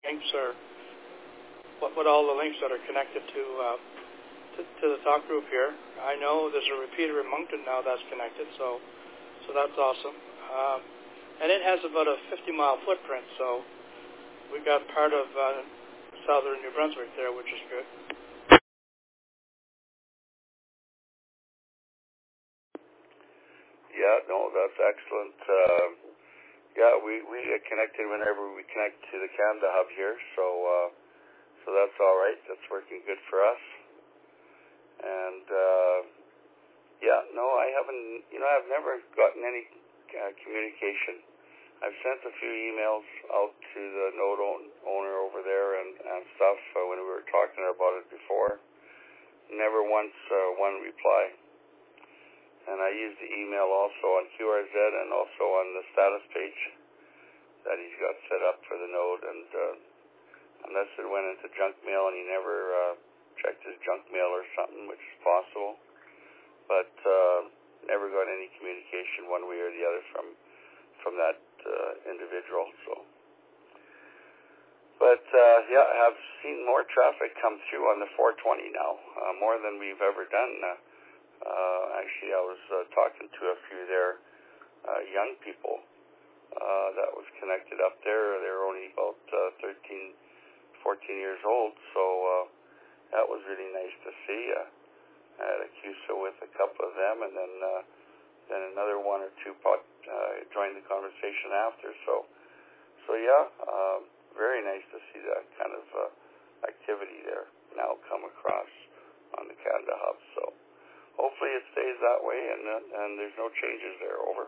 links or what all the links that are connected to the talk group here. I know there's a repeater in Moncton now that's connected, so that's awesome. And it has about a 50-mile footprint, so we got part of southern New Brunswick there, which is good. Yeah, no, that's excellent. We get connected whenever we connect to the Canada Hub here, so that's all right. That's working good for us. And I haven't. I've never gotten any communication. I've sent a few emails out to the node owner over there and stuff when we were talking about it before. Never once one reply. And I used the email also on QRZ and also on the status page that he's got set up for the node. And unless it went into junk mail and he never checked his junk mail or something, which is possible. But never got any communication one way or the other from that individual. But I have seen more traffic come through on the 420 now, more than we've ever done. Actually, I was talking to a few there, young people that was connected up there. They were only about 13, 14 years old, so that was really nice to see. I had a QSO with a couple of them, and then another one or two joined the conversation after. Very nice to see that kind of activity there now come across on the Canada Hub. So hopefully it stays that way, and there's no changes there. Over.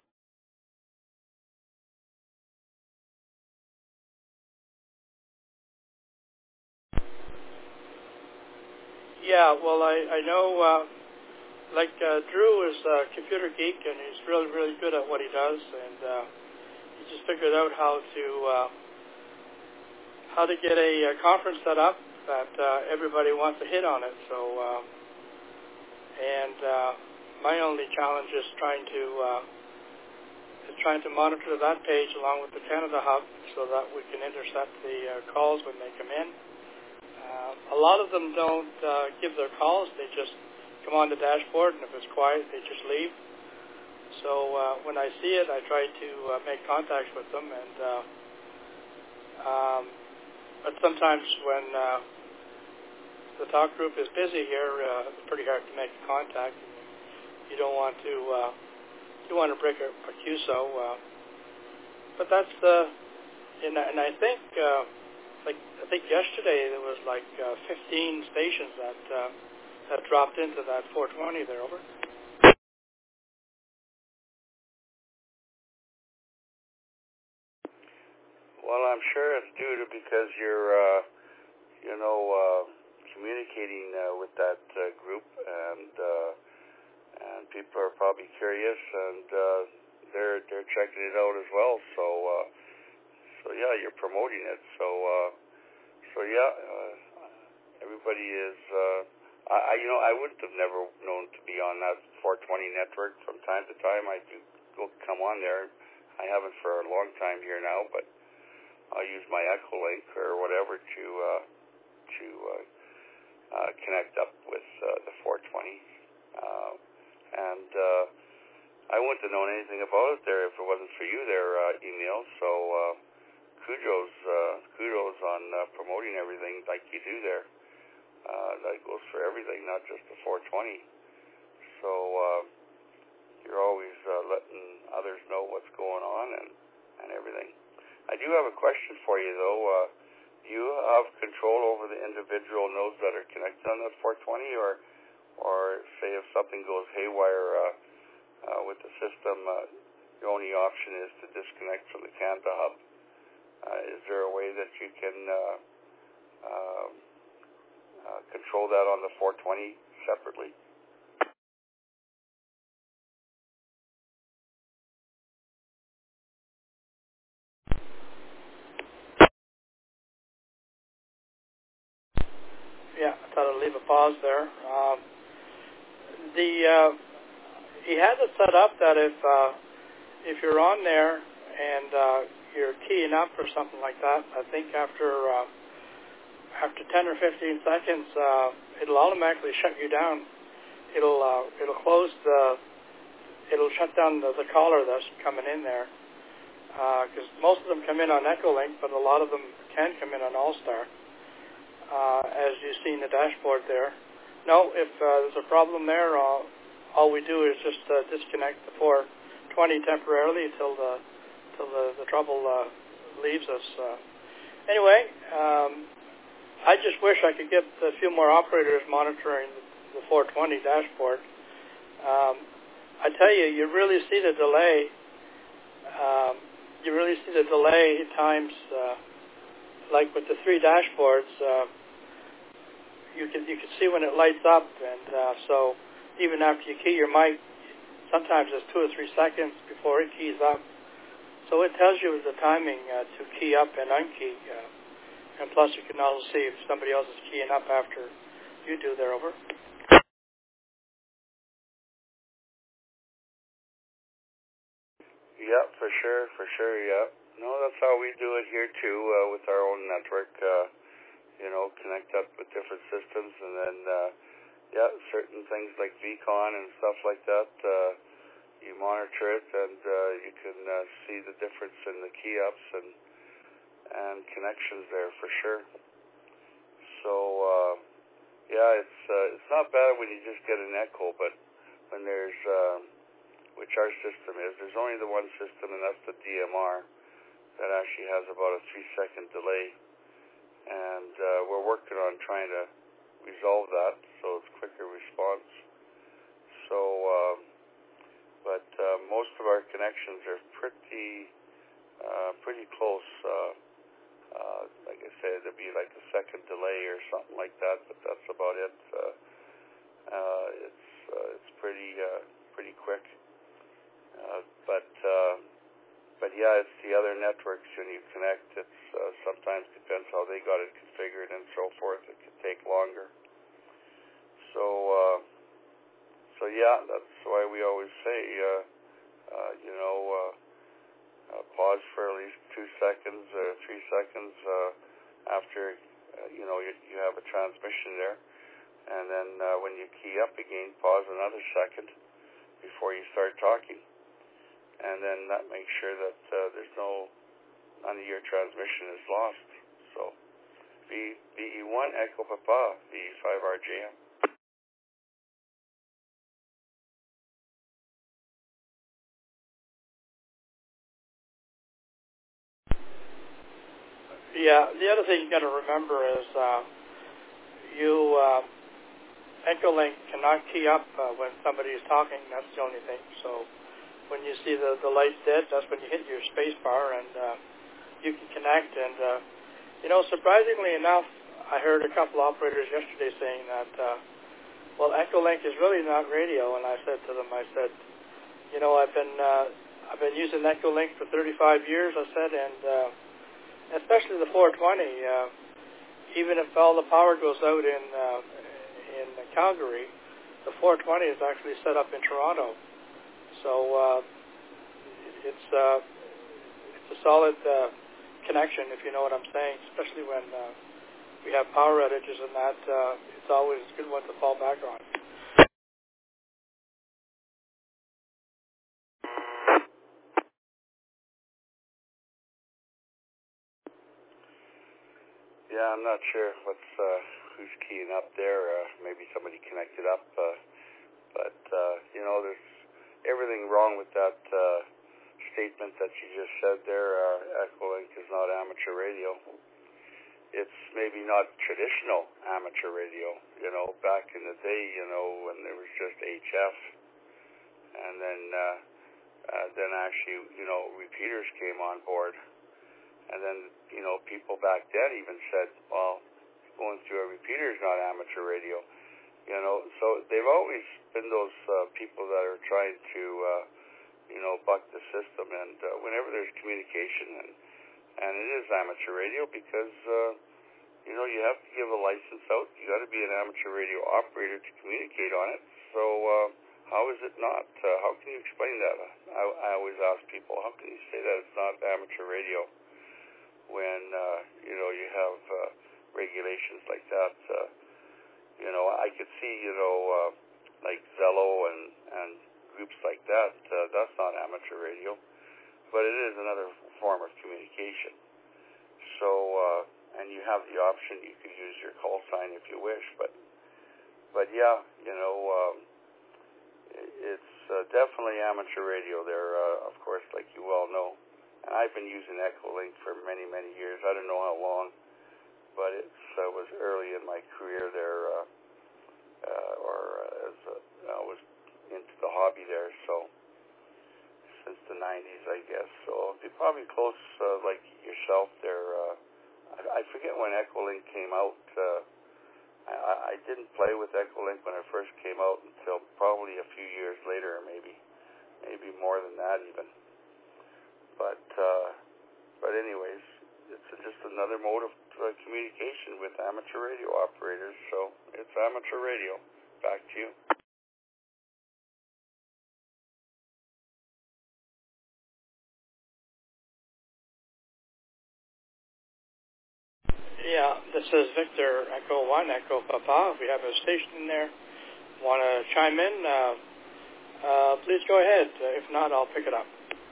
Yeah, well, I know, Drew is a computer geek, and he's really, really good at what he does, and he just figured out how to get a conference set up that everybody wants to hit on it. So, my only challenge is trying to monitor that page along with the Canada Hub so that we can intercept the calls when they come in. A lot of them don't give their calls. They just come on the dashboard, and if it's quiet, they just leave. So when I see it, I try to make contacts with them. But sometimes when the talk group is busy here, it's pretty hard to make contact. You don't want to break a QSO. But that's and I think. I think yesterday there was 15 stations that dropped into that 420 there. Over. Well, I'm sure it's due to because you're communicating with that group, and people are probably curious, and they're checking it out as well. So you're promoting it. Everybody is. I wouldn't have never known to be on that 420 network. From time to time, I do come on there. I haven't for a long time here now, but I'll use my Echolink or whatever to connect up with the 420. And I wouldn't have known anything about it there if it wasn't for you there, email. So kudos on promoting everything like you do there. That goes for everything, not just the 420. So you're always letting others know what's going on and everything. I do have a question for you, though. Do you have control over the individual nodes that are connected on that 420, or say if something goes haywire with the system, the only option is to disconnect from the Canada Hub? Is there a way that you can control that on the 420 separately? Yeah, I thought I'd leave a pause there. He has it set up that if you're on there and you're keying up or something like that, I think after 10 or 15 seconds, it'll automatically shut you down. It'll close it'll shut down the caller that's coming in there, because most of them come in on Echolink, but a lot of them can come in on All-Star, as you see in the dashboard there. No, if there's a problem there, all we do is just disconnect the 420 temporarily till the trouble leaves us. Anyway, I just wish I could get a few more operators monitoring the 420 dashboard. I tell you, you really see the delay. You really see the delay times, like with the 3 dashboards. You can see when it lights up, and so even after you key your mic, sometimes it's 2 or 3 seconds before it keys up. So it tells you the timing to key up and unkey. And plus, you can also see if somebody else is keying up after you do there. Over. Yeah, for sure, yeah. No, that's how we do it here too, with our own network. Connect up with different systems, and then certain things like VCon and stuff like that. You monitor it, and you can see the difference in the key ups and connections there for sure. So it's not bad when you just get an echo, but when there's which our system is, there's only the one system, and that's the DMR that actually has about a 3-second delay, and we're working on trying to resolve that so it's quicker response. So but most of our connections are pretty close. Like I said, there'd be like a second delay or something like that, but that's about it. It's pretty quick. But it's the other networks when you connect. It's sometimes depends how they got it configured and so forth. It could take longer. So that's why we always say, pause for at least 2 seconds or 3 seconds after you have a transmission there, and then when you key up again, pause another second before you start talking, and then that makes sure that none of your transmission is lost. So VE1 Echo Papa, VE5 RJM. Yeah, the other thing you got to remember is Echolink cannot key up when somebody is talking. That's the only thing. So when you see the lights dead, that's when you hit your space bar, and you can connect. And surprisingly enough, I heard a couple operators yesterday saying that Echolink is really not radio. And I said to them, I've been using Echolink for 35 years. I said, and especially the 420, even if all the power goes out in Calgary, the 420 is actually set up in Toronto. So it's a solid connection, if you know what I'm saying, especially when we have power outages and that. It's always a good one to fall back on. Yeah, I'm not sure who's keying up there. Maybe somebody connected up, but there's everything wrong with that statement that you just said there. Echolink is not amateur radio. It's maybe not traditional amateur radio. Back in the day, when there was just HF, and then actually, repeaters came on board. And then, people back then even said, well, going through a repeater is not amateur radio. So they've always been those people that are trying to, buck the system. And whenever there's communication, and it is amateur radio because, you have to give a license out. You got to be an amateur radio operator to communicate on it. So How is it not? How can you explain that? I always ask people, how can you say that it's not amateur radio when, you have regulations like that? I could see, like Zello and groups like that. That's not amateur radio, but it is another form of communication. So, and you have the option, you could use your call sign if you wish, but yeah, it's definitely amateur radio there, of course, like you well know. And I've been using Echolink for many, many years. I don't know how long, but it was early in my career there, I was into the hobby there, so since the 90s, I guess. So it'd be probably close, like yourself there. I forget when Echolink came out. I didn't play with Echolink when it first came out until probably a few years later, maybe more than that even. But anyways, it's just another mode of communication with amateur radio operators. So it's amateur radio. Back to you. Yeah, this is Victor, Echo 1, Echo Papa. If we have a station in there, want to chime in, please go ahead. If not, I'll pick it up.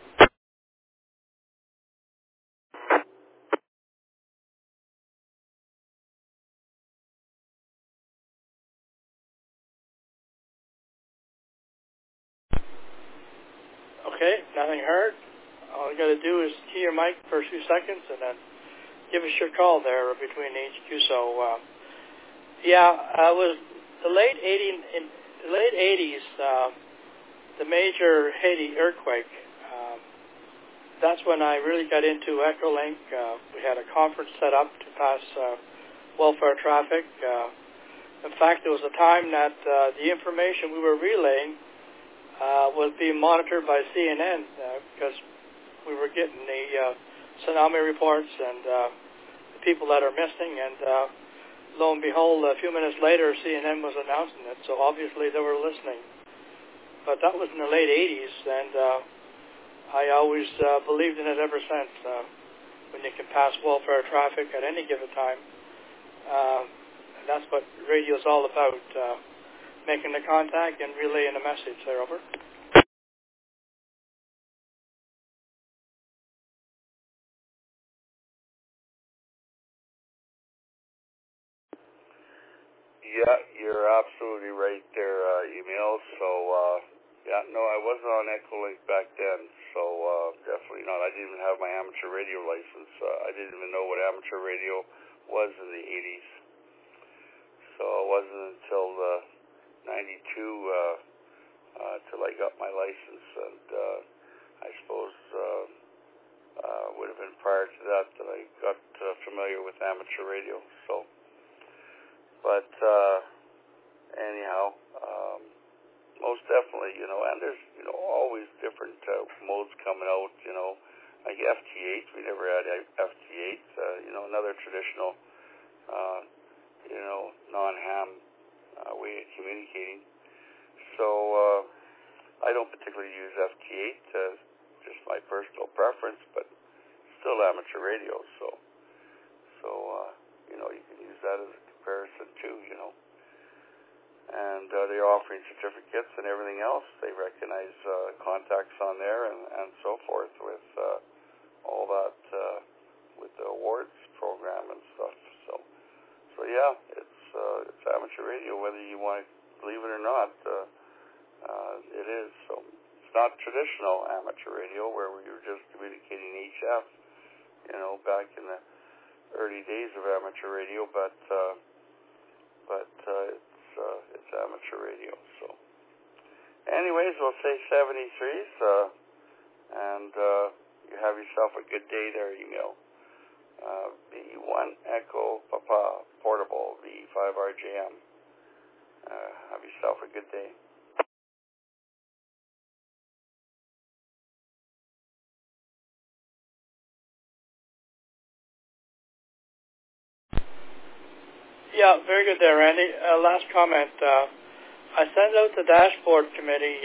Okay, nothing heard. All you got to do is key your mic for a few seconds and then give us your call there between HQ. So, it was the late 80s, the major Haiti earthquake. That's when I really got into Echolink. We had a conference set up to pass welfare traffic. In fact, there was a time that the information we were relaying was being monitored by CNN because we were getting the tsunami reports and the people that are missing. And lo and behold, a few minutes later, CNN was announcing it. So obviously they were listening. But that was in the late 80s, and I always believed in it ever since. When you can pass welfare traffic at any given time, and that's what radio is all about, making the contact and relaying a message. There, over. Yeah, you're absolutely right there, email. So, I wasn't on Echolink back then, so definitely not. I didn't even have my amateur radio license. I didn't even know what amateur radio was in the 80s. So it wasn't until 92 till I got my license, and I suppose would have been prior to that I got familiar with amateur radio. So, but anyhow, most definitely, and there's, always different modes coming out, like FT8. We never had FT8, another traditional, non-ham way of communicating. So I don't particularly use FT8, just my personal preference, but still amateur radio. So you can use that as a comparison too, And they're offering certificates and everything else. They recognize contacts on there and so forth with all that, with the awards program and stuff. So yeah, it's amateur radio, whether you want to believe it or not. It is. So it's not traditional amateur radio where we were just communicating HF, back in the early days of amateur radio, but it's amateur radio. So anyways, we'll say 73s, and you have yourself a good day there, email. B1 Echo Papa Portable V5RJM. Have yourself a good day. Yeah, very good there, Randy. Last comment I sent out the dashboard committee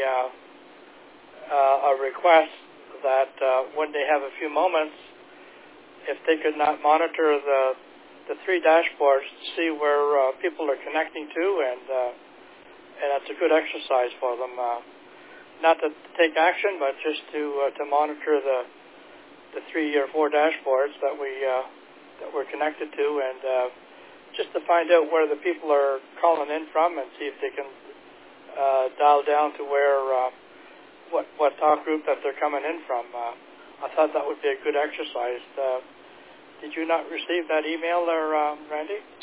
a request that when they have a few moments, if they could not monitor the three dashboards to see where people are connecting to, and that's a good exercise for them. Not to take action, but just to monitor the 3 or 4 dashboards that we're connected to, and just to find out where the people are calling in from, and see if they can dial down to where what talk group that they're coming in from. I thought that would be a good exercise. Did you not receive that email there, Randy?